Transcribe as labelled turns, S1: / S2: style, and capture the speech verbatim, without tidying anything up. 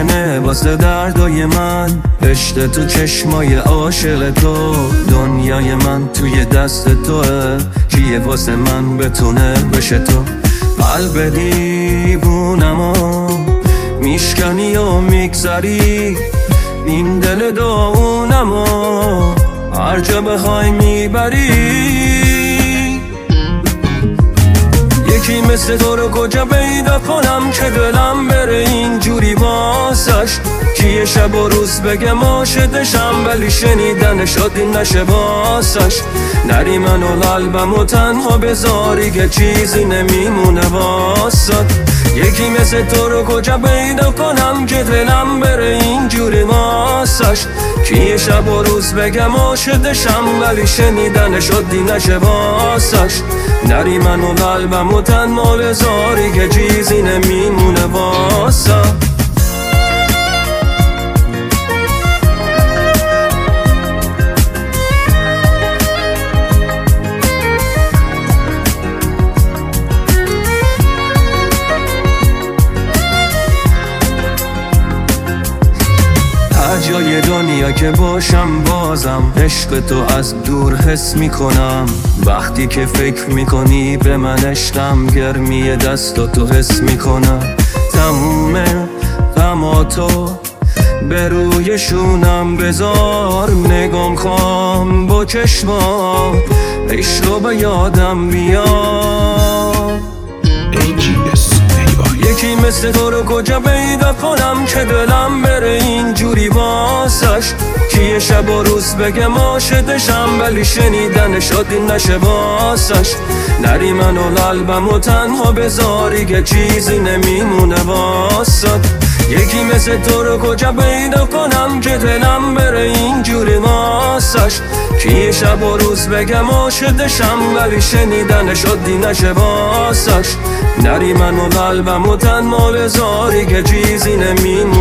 S1: میشکنه واسه دردای من. عشق تو چشمای عاشق تو، دنیای من توی دست توه. کیه واسه من بتونه بشه تو؟ قلب دیوونمو میشکنی و میگذری، این دل داغونمو هر جا بخوای میبری. یکی مثل تو رو کجا پیدا کنم که دلم بره اینجوری واسش؟ کیه شب و روز بگم عاشقشم ولی شنیدنش عادی نشه واسش؟ نری منو قلبمو تنها بذاری که چیزی نمیمونه واسات. یکی مثل تو رو کجا پیدا کنم که دلم بره اینجوری واسش؟ کیه شب و روز بگم عاشقشم ولی شنیدنش عادی نشه واسش؟ نری منو قلبمو تنها بذاری که چیزی نمیمونه واسات. جای دنیا که باشم بازم عشق تو از دور حس میکنم. وقتی که فکر میکنی به من عشقم، گرمی دست تو حس میکنم. تمومه غماتو به روی شونم بذار، نگام خوام با چشمام عشق رو به یادم بیار. یکی مثل تو رو کجا پیدا کنم که دلم بره اینجوری واسش؟ کیه شب و روز بگم عاشقشم ولی شنیدنش عادی نشه واسش؟ نری منو قلبمو تنها بذاری که چیزی نمیمونه واسات. یکی مثل تو رو کجا پیدا کنم که دلم بره اینجوری واسش؟ کیه شب و روز بگم عاشقشم ولی شنیدنش عادی نشه واسش؟ نری منو قلبمو تنها بذاری که چیزی نمیمونه